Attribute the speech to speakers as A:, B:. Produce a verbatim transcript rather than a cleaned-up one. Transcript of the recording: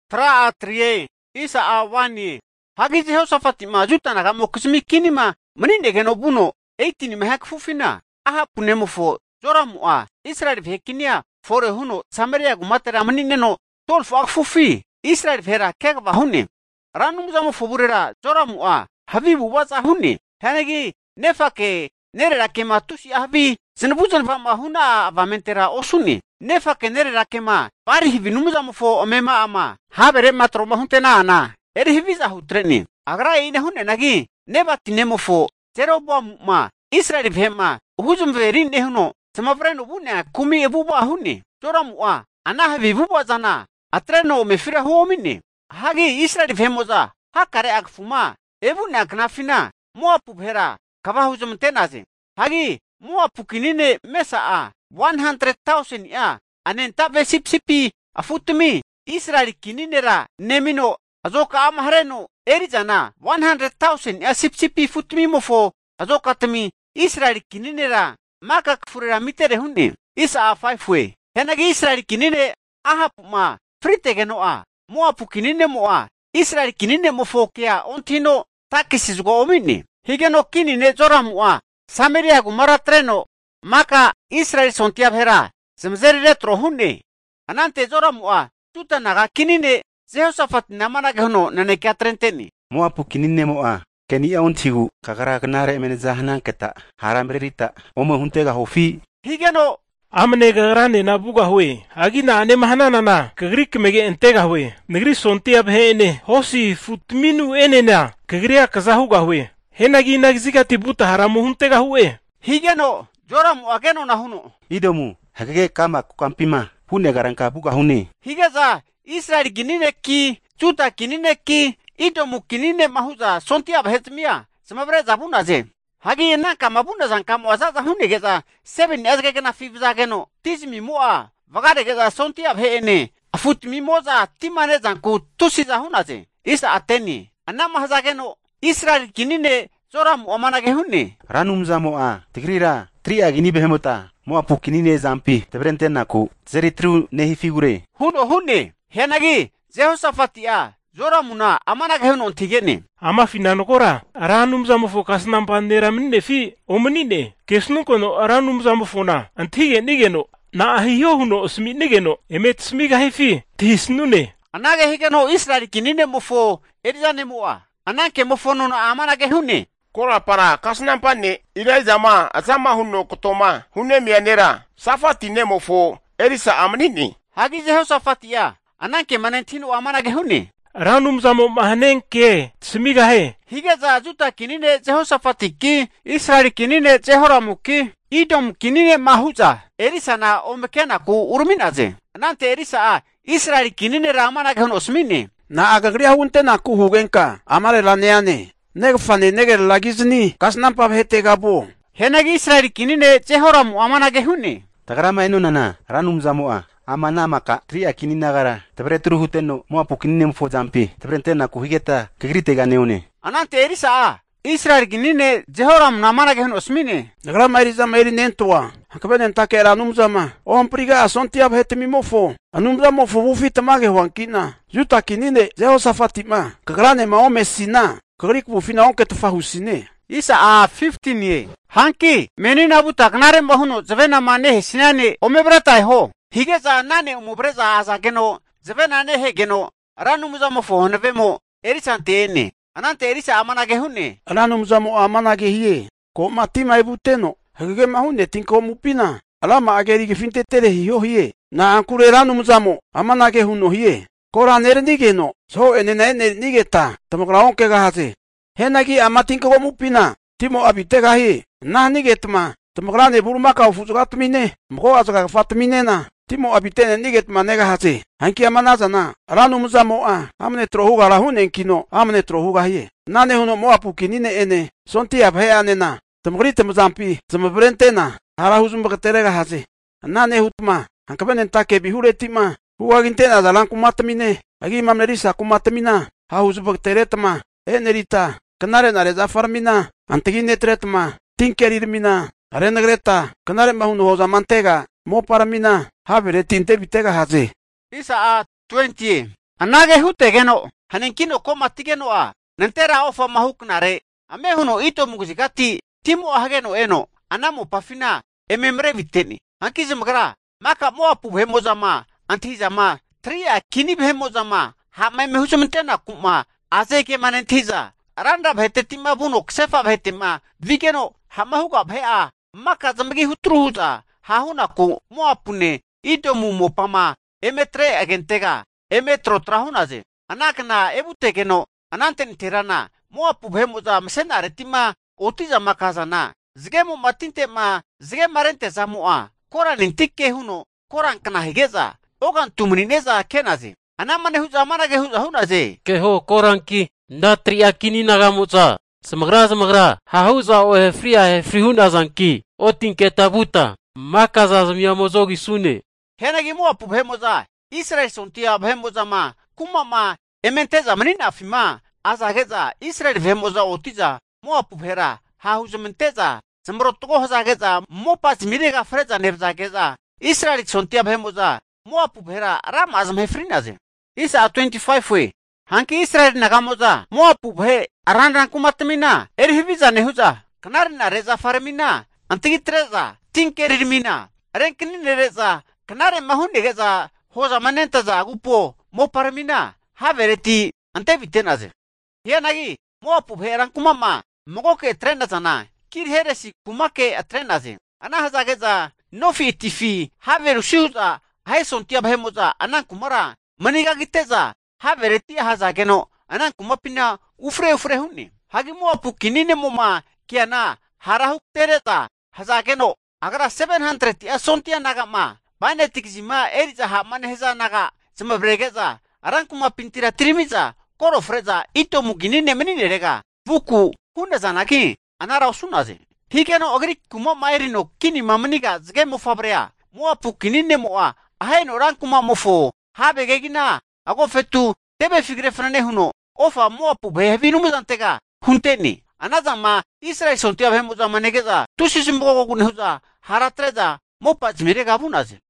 A: Tra atrie, isa awani. Hagi Jehoshaphat ma juta naga mo kusmi kini ma meninde geno buno. Eitini mahak fufina. Aha punemo fo Joram a Israel vekinia fore huno Samaria gumatera meninde no tolfo akfufi. Israel vera kekva huni. Ranum zamo foburera Joram a habibu waza huni. Hanegi nefake nere rakema tusi habi. Senebuzan fama huna avamentera osuni. Nefake nere rakema pari hivi numuzamo fo omema ama. Habere matroma huntena ana. Eri hiviza hutreni. Agra ine hune nagi. Neba tinemo fo. Jeroboam ma. Israel vema. Huzum verin nehuno. Semavreno bune kumi ebuba huni. Joram wa. Ana hivi buba zana. Atreno mefira huomini. Hagi Israel vemoza. Hakare akfuma. Ebune aknafina. Moa pubhera. Kava huzum tenaze. Hagi. Moa pukinine mesa a. one hundred thousand ya. Anentabe sipsipi. Afutumi. Israel kininera. Nemino. Azoka amhareno. Erizana. one hundred thousand ya sipsipi futumi mofo. Azoka tami. Israel kininera. Maka kfurera mitere hunni. Isa a five way. Henagi Israel kinine. Ahapuma. Frite genoa. Moa pukinine moa. Israel kinine mofo kia. Ontino. Takisizgo omini. Higeno kinine Joramua. Samaria gumara treno. Maka Israel sontiab hera. Semzeri retro hunni. Anante Joramua. Tuta naga kinine. Jehoshaphat namana gehono nanekia trenteni.
B: Moa pukinine moa. Keni ya ontigu. Kakara kenare emene zahnan keta. Haramrerita. Oma huntega hofi.
A: Higeno.
C: Amne gagrane na buga hue. Agina ane mahanana na. Kagrik mege entega hue. Negri sontiab he ene. Hosi futminu ene na. Kagria kazahuga hue. Henagi nagzika tibuta haramu huntega hue.
A: Higeno. Joram ageno na huno.
B: Idomu. Hagege kama kukampima. Hune garanka buga hune.
A: Higeza. Israel kinine ki. Juta kinine ki. Idomu kinine mahuza. Sontiab hetmia. Semabre zabuna ze. Hagi ena kama bunda zan kama wazaza hune geza. Seven ezge gena fivza geno. Tizmi mua. Vagare geza sontiab he ene. Afut mimoza. Timane zan ku tusiza hunaze. Isa ateni. Anama haza geno. Israel kinine Joram omanage hunni.
B: Ranum zamoa. Tigrira. Tria gini behemota. Moa pukinine zampi. Tebrente naku. Zeri tru nehi figure.
A: Huno hunni. Henagi. Jehoshaphatia. Joramuna amanage hunon tigeni.
C: Ama finanokora. Aranum zamofo kasnampandera minne fi. Omenine. Kesnukono aranum zamofona. Antige nigeno. Na ahiyo huno osmi nigeno. Emet smiga hefi. Tihisnune.
A: Anage higeno Israel kinine mofo. Erizane mua. Anake mofono na amanage hunni.
D: Kora para kasnampane. Ila zama azama huno kutoma. Hune mianera. Safati ne mofo. Erisa amnini.
A: Hagi Jehoshaphatia. Anake manentino amanage hunni.
C: Ranum zamo mahanenke. Smiga he.
A: Higeza juta kinine Jehosaphatiki. Israel kinine Jehoramuki. Idom kinine mahuza. Erisa na omekena ku urminaze. Nante erisa a. Israel kinine ramanage hun osmini.
E: Na agagria hunte na ku hugenka. Amare laneane. Negfane neger lagizni. Kasnampa hete gabo.
A: Henagi Israel kinine Jehoramu amanage hunni.
B: Tagarama eno nana. Ranum zamoa. Amana maka tria kinina gara. Tebre tru huteno. Moa pukinine mfo zampi. Tebrente naku higeta. Kegrite ganeone.
A: Anante erisa a. Israel kinine Jehoram namanage hun osmini.
E: Nagrama eriza mairi nentoa. Hakabenen takera anumzama. Ompriga asontiab hete mimofo. Anumzama fo wufi tamage huankina. Juta kinine Jehosaphatima. Kagrane maome sina. Kagrik wufina onke tufahusine.
A: Isa a fifteen ye. Hanki. Menina butak nare mahuno. Zavena mane sinane omebratai ho. Higeza nane umubreza aza geno. Zavena nehe geno. Ranumzama fo honevemo. Erisante ene. Anante erisa amanage hunne.
E: Ranumzama amanage hiye. Ko matima ebuteno. Hagege mahune tinko mupina. Alama ageri gefinte tere hiyo hiye. Na ankure ranumzamo amanage huno hiye. Kora nere nigeno. So ene na ene nigeta. Tamokra onke gahaze. Henagi amatinko mupina. Timo abitega hiye. Na nigetma. Tamokra ne burumaka ufuzugatmine. Mko azaga fatmine na. Timo abitene nigetma nega haze. Hanki amanaza na. Ranumzamo a. Amne trohuga rahune kino. Amne trohuga hiye. Nane huno moapuki nine ene. Sonti abheane na. Tamgrite mzampi. Zamabrente na. Harahuzum bakaterega haze. Nane hutma. Hankabenen take bihure tima. Huagintena zalan kumatamine. Agi mamnerisa kumatamina. Hahuzum bakateretma. Enerita. Kanare nare zafarmina. Antegine tretma. Tinkerirmina. Arenagreta. Kanare mahunu hoza mantega. Mo paramina. Habere tinte bitega haze.
A: Isa a twenty. Anage hutegeno, hanenkino komatigeno a, nantera ofa mahuknare, amehuno ito mugzigati, timu ahageno eno, anamo pafina, ememre viteni. Hankizimgra, maka moapu hemozama, antizama, tria kinib hemozama, hama mehusumtena kuma, azeke manentiza, randa bhetetima buno, ksefa bhetima, vigeno, hamahuga bhea, maka zamgi hutruhuza, hahuna ku moapune, ito mumopama, emetre agentega, emetro trahunaze, anakna ebutegeno, ananten tirana, moapu hemoza, mesena retima, otiza makazana, zgemo matinte ma, zgemarente zamua, koran intike huno, koran kana higeza, ogan tumunineza kenaze, anamane huza manage huza hunaze.
F: Keho koranki, natri akini nagamuza, semagra semagra, hahuza o hefria hefrihuna zanki, otinke tabuta, makaza zamia mozogi sune.
A: Henagi moapu hemoza, Israel sontia hemoza ma, kumama, ementeza manina fima, azageza, Israel hemoza otiza, moapu hera, hahuza menteza, sembrotoko hazageza, mopas mirega freza nevzageza, Israel sontia hemoza, moapu hera, ram azam hefrinaze. Isa twenty-five we, hanki Israel nagamoza, moapu he, aranran kumatamina, erhiviza nehuza, kanarina reza farmina, antigitreza, tinkerirmina, renkini nereza, kanare mahunegeza, hoza manentaza gupo, mo parmina, havereti, antevitenaze. Hianagi, moapu he rankumama, mogoke trenazana, kirheresi kumake atrenaze. Anahazageza, nofi tifi, haveru shiuza, haisontia behemoza, anankumara, maniga giteza, havereti hazageno, anankumapina, ufre ufre hunni. Hagi moapu kinine moma, kiana, harahuk tereza, hazageno, agara seven hundred ya sontia nagama, banetikzima eriza ha maneheza naga, zima bregeza, arankuma pintira trimiza, koro freza, ito muginine menine rega, buku, huneza naki, anara usunaze. Hikeno ogri kuma mairino kini mamaniga zge mufabrea, moapu kinine moa, aheno rankuma mofo, habe gegina, ago fetu, tebe figre frane huno, ofa moapu behevinu muzantega, hunteni. Anazama, Israel sontia behemuza manegeza, tusisimbogo kunehuza, haratreza, mopa zmirega bunaze.